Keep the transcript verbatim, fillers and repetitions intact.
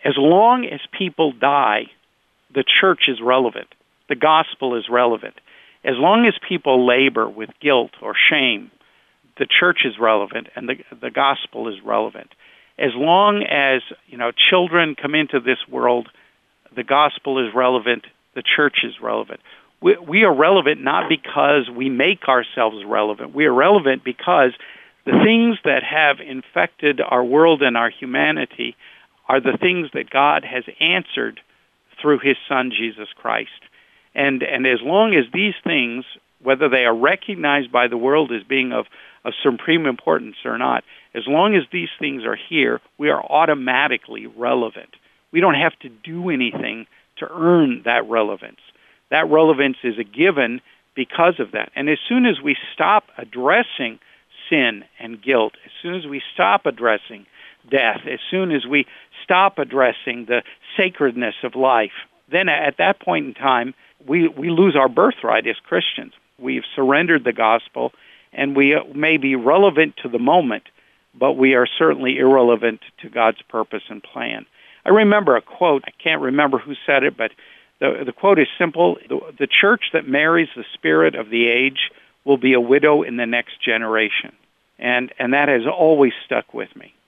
As long as people die, the church is relevant. The gospel is relevant. As long as people labor with guilt or shame, the church is relevant and the, the gospel is relevant. As long as, you know, children come into this world, the gospel is relevant, the church is relevant. We, we are relevant not because we make ourselves relevant. We are relevant because the things that have infected our world and our humanity are the things that God has answered through his Son, Jesus Christ. And and as long as these things, whether they are recognized by the world as being of, of supreme importance or not, as long as these things are here, we are automatically relevant. We don't have to do anything to earn that relevance. That relevance is a given because of that. And as soon as we stop addressing sin and guilt, as soon as we stop addressing death, as soon as we stop addressing the sacredness of life, then at that point in time, we, we lose our birthright as Christians. We've surrendered the gospel, and we may be relevant to the moment, but we are certainly irrelevant to God's purpose and plan. I remember a quote. I can't remember who said it, but the, the quote is simple. The, the church that marries the spirit of the age will be a widow in the next generation. And, and that has always stuck with me.